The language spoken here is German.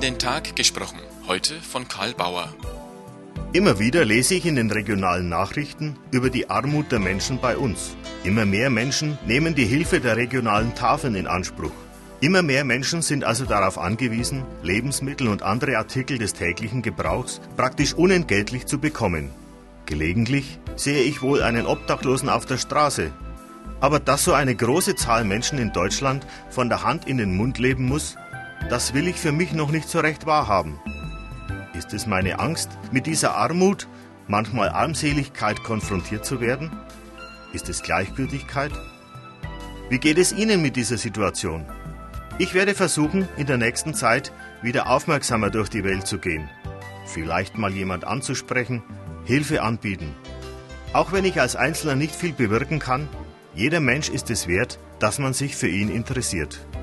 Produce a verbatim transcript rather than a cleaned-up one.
den Tag gesprochen. Heute von Karl Bauer. Immer wieder lese ich in den regionalen Nachrichten über die Armut der Menschen bei uns. Immer mehr Menschen nehmen die Hilfe der regionalen Tafeln in Anspruch. Immer mehr Menschen sind also darauf angewiesen, Lebensmittel und andere Artikel des täglichen Gebrauchs praktisch unentgeltlich zu bekommen. Gelegentlich sehe ich wohl einen Obdachlosen auf der Straße. Aber dass so eine große Zahl Menschen in Deutschland von der Hand in den Mund leben muss, das will ich für mich noch nicht so recht wahrhaben. Ist es meine Angst, mit dieser Armut, manchmal Armseligkeit konfrontiert zu werden? Ist es Gleichgültigkeit? Wie geht es Ihnen mit dieser Situation? Ich werde versuchen, in der nächsten Zeit wieder aufmerksamer durch die Welt zu gehen. Vielleicht mal jemand anzusprechen, Hilfe anbieten. Auch wenn ich als Einzelner nicht viel bewirken kann, jeder Mensch ist es wert, dass man sich für ihn interessiert.